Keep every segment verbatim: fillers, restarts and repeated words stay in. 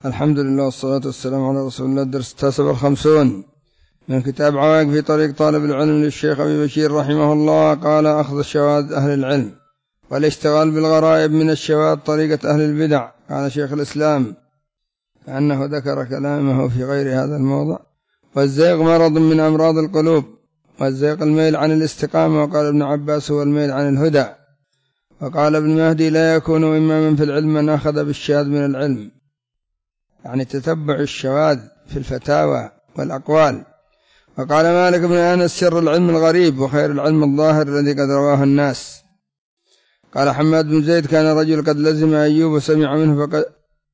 الحمد لله والصلاة والسلام على رسول الله. الدرس التاسع والخمسون من كتاب عوائق في طريق طالب العلم للشيخ أبي بشير رحمه الله. قال: أخذ الشواذ أهل العلم والاشتغال بالغرائب من الشواذ طريقة أهل البدع. قال شيخ الإسلام أنه ذكر كلامه في غير هذا الموضع. والزيغ مرض من أمراض القلوب، والزيغ الميل عن الاستقامة. وقال ابن عباس هو الميل عن الهدى. وقال ابن مهدي: لا يكون إماما في العلم من أخذ بالشاذ من العلم، يعني تتبع الشواذ في الفتاوى والأقوال. وقال مالك بن أنس: شر العلم الغريب وخير العلم الظاهر الذي قد رواه الناس. قال حماد بن زيد: كان رجل قد لزم أيوب وسمع منه فقد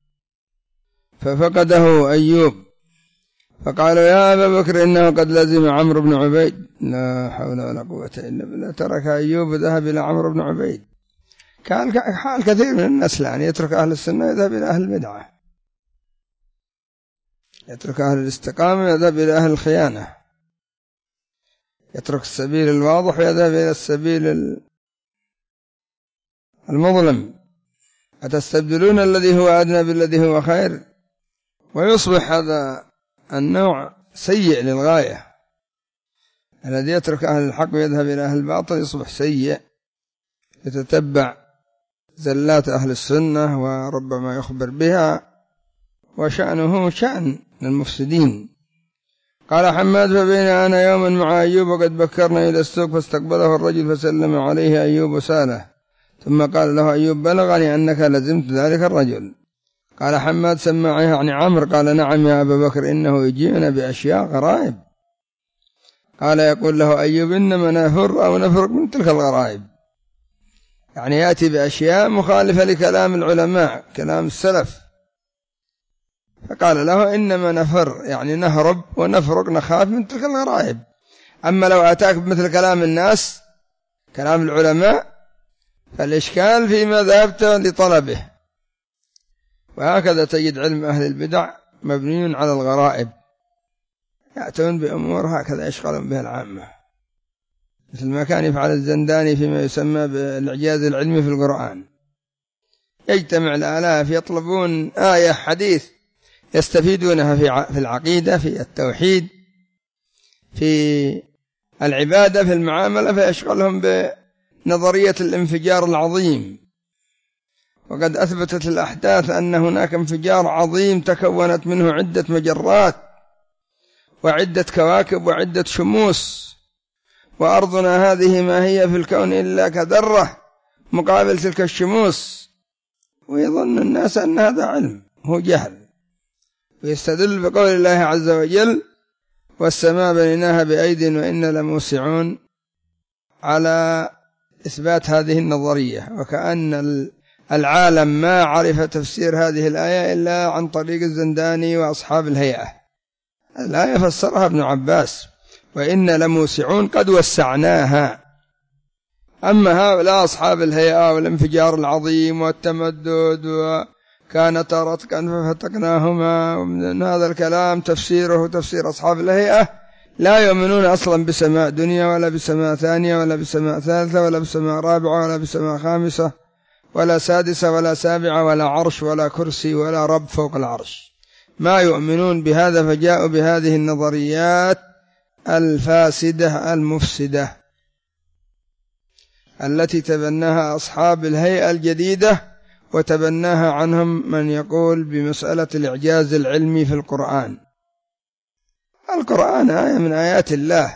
ففقده أيوب، فقالوا: يا أبا بكر إنه قد لزم عمرو بن عبيد. لا حول ولا قوة إلا بالله. ترك أيوب وذهب إلى عمرو بن عبيد. كان حال كثير من الناس الآن، يترك أهل السنة يذهب إلى أهل البدعة، يترك أهل الاستقامة يذهب إلى أهل الخيانة، يترك السبيل الواضح ويذهب إلى السبيل المظلم. أتستبدلون الذي هو أدنى بالذي هو خير؟ ويصبح هذا النوع سيء للغاية. الذي يترك أهل الحق ويذهب إلى أهل الباطل يصبح سيء، يتتبع زلات أهل السنة وربما يخبر بها، وشأنه شأن المفسدين. قال حماد: فبين أنا يوما مع أيوب وقد بكرنا إلى السوق، فاستقبله الرجل فسلم عليه أيوب وساله، ثم قال له أيوب: بلغني أنك لزمت ذلك الرجل. قال حماد: سمعه يعني عمرو. قال: نعم يا أبا بكر، إنه يجيئنا بأشياء غرائب. قال: يقول له أيوب: إنما نفر أو نفرق من تلك الغرائب، يعني يأتي بأشياء مخالفة لكلام العلماء كلام السلف. فقال له: إنما نفر يعني نهرب ونفرق نخاف من تلك الغرائب. أما لو أتاك بمثل كلام الناس كلام العلماء فالإشكال فيما ذهبت لطلبه. وهكذا تجد علم أهل البدع مبني على الغرائب، يأتون بأمور هكذا يشغلون بها العامة، مثل ما كان يفعل الزنداني فيما يسمى بالإعجاز العلمي في القرآن. يجتمع الآلاف يطلبون آية حديث يستفيدونها في العقيدة، في التوحيد، في العبادة، في المعاملة، فيشغلهم بنظرية الانفجار العظيم. وقد أثبتت الأحداث أن هناك انفجار عظيم تكونت منه عدة مجرات وعدة كواكب وعدة شموس، وأرضنا هذه ما هي في الكون إلا كذرة مقابل تلك الشموس. ويظن الناس أن هذا علم، هو جهل. ويستدل بقول الله عز وجل: والسماء بنيناها بأيد وإنا لموسعون، على إثبات هذه النظرية. وكأن العالم ما عرف تفسير هذه الآية إلا عن طريق الزنداني وأصحاب الهيئة. الآية فسرها ابن عباس: وإنا لموسعون قد وسعناها. أما هؤلاء أصحاب الهيئة والانفجار العظيم والتمدد وكانت رتقا ففتقناهما، ومن هذا الكلام تفسيره تفسير أصحاب الهيئة، لا يؤمنون أصلا بسماء دنيا ولا بسماء ثانية ولا بسماء ثالثة ولا بسماء رابعة ولا بسماء خامسة ولا سادسة ولا سابعة ولا عرش ولا كرسي ولا رب فوق العرش. ما يؤمنون بهذا، فجاءوا بهذه النظريات الفاسدة المفسدة التي تبناها أصحاب الهيئة الجديدة، وتبناها عنهم من يقول بمسألة الإعجاز العلمي في القرآن. القرآن آية من آيات الله،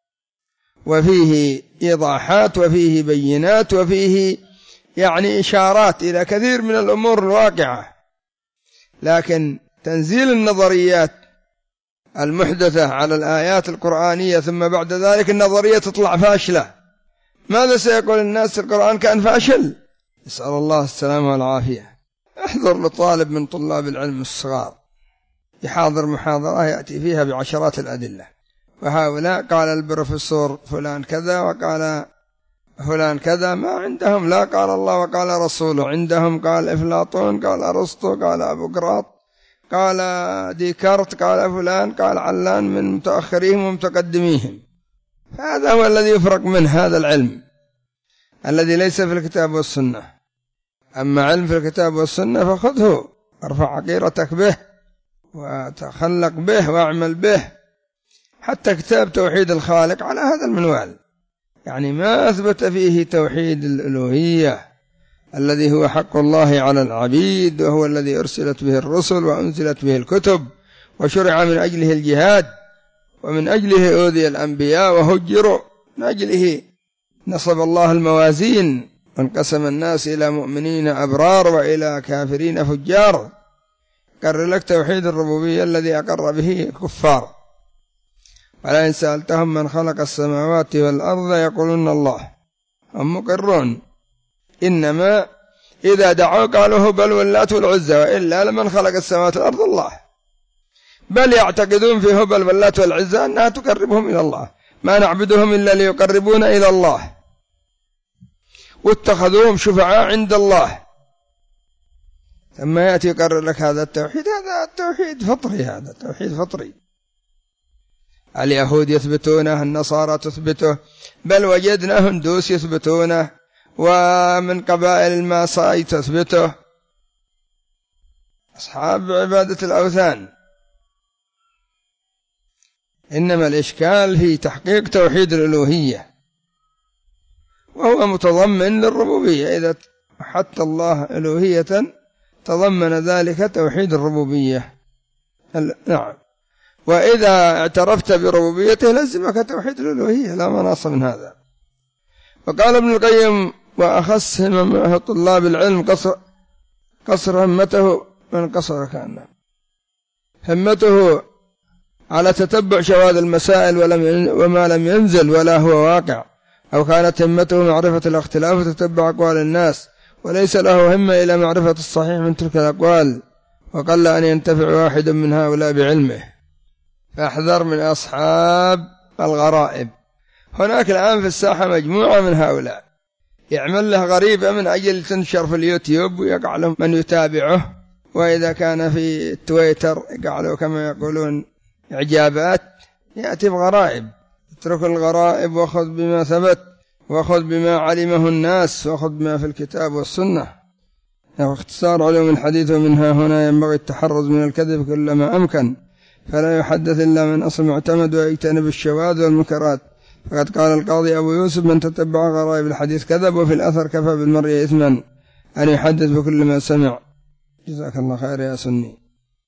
وفيه إيضاحات وفيه بينات وفيه يعني إشارات إلى كثير من الأمور الواقعة، لكن تنزيل النظريات المحدثة على الآيات القرآنية ثم بعد ذلك النظرية تطلع فاشلة، ماذا سيقول الناس؟ القرآن كان فاشل. نسأل الله السلامة والعافية. احضر لطالب من طلاب العلم الصغار يحاضر محاضرة يأتي فيها بعشرات الأدلة، وهؤلاء قال البروفيسور فلان كذا وقال فلان كذا، ما عندهم لا قال الله وقال رسوله، عندهم قال أفلاطون قال أرسطو قال أبو قراط قال ديكارت قال فلان قال علان من متأخريهم ومتقدميهم. فهذا هو الذي يفرق من هذا العلم الذي ليس في الكتاب والسنة. أما علم في الكتاب والسنة فخذه ارفع عقيرتك به وتخلق به واعمل به. حتى كتاب توحيد الخالق على هذا المنوال، يعني ما أثبت فيه توحيد الألوهية الذي هو حق الله على العبيد، وهو الذي أرسلت به الرسل وأنزلت به الكتب وشرع من أجله الجهاد، ومن أجله أوذي الأنبياء وهجروا، من أجله نصب الله الموازين وانقسم الناس إلى مؤمنين أبرار وإلى كافرين فجار. قرر لك توحيد الربوبية الذي أقر به الكفار. ولئن سألتهم من خلق السماوات والأرض يقولون الله، هم مقرون. إنما إذا دعوا قالوا هبل واللات والعزى، وإلا لمن خلق السماوات والأرض الله. بل يعتقدون في هبل واللات والعزى أنها تقربهم إلى الله، ما نعبدهم إلا ليقربون إلى الله، واتخذوهم شفعاء عند الله. ثم يأتي يقرر لك هذا التوحيد، هذا التوحيد فطري، هذا توحيد فطري. اليهود يثبتونه، النصارى تثبته، بل وجدنا هندوس يثبتونه، ومن قبائل الماساي تثبته، أصحاب عبادة الأوثان. إنما الإشكال في تحقيق توحيد الألوهية، وهو متضمن للربوبية. إذا حتى الله ألوهية تضمن ذلك توحيد الربوبية. نعم. وإذا اعترفت بربوبيته لزمك توحيد الألوهية، لا مناص من هذا. وقال ابن القيم: وأخص همه طلاب العلم قصر, قصر همته من قصر كان همته على تتبع شواذ المسائل ولم وما لم ينزل ولا هو واقع، أو كانت همته معرفة الاختلاف وتتبع أقوال الناس، وليس له همة إلى معرفة الصحيح من تلك الأقوال، وقل أن ينتفع واحد من هؤلاء بعلمه. فاحذر من أصحاب الغرائب. هناك الآن في الساحة مجموعة من هؤلاء يعمل له غريبة من أجل تنشر في اليوتيوب ويقع له من يتابعه، وإذا كان في تويتر يقع له كما يقولون إعجابات، يأتي بغرائب. اترك الغرائب وخذ بما ثبت، وخذ بما علمه الناس، وخذ بما في الكتاب والسنة. واختصار علوم الحديث، ومنها هنا ينبغي التحرز من الكذب كلما أمكن، فلا يحدث إلا من أصل معتمد، ويجتنب الشواذ والمنكرات. فقد قال القاضي أبو يوسف: من تتبع غرائب الحديث كذب، وفي الأثر كفى بالمرء إثما أن يحدث بكل ما سمع. جزاك الله خير يا سني.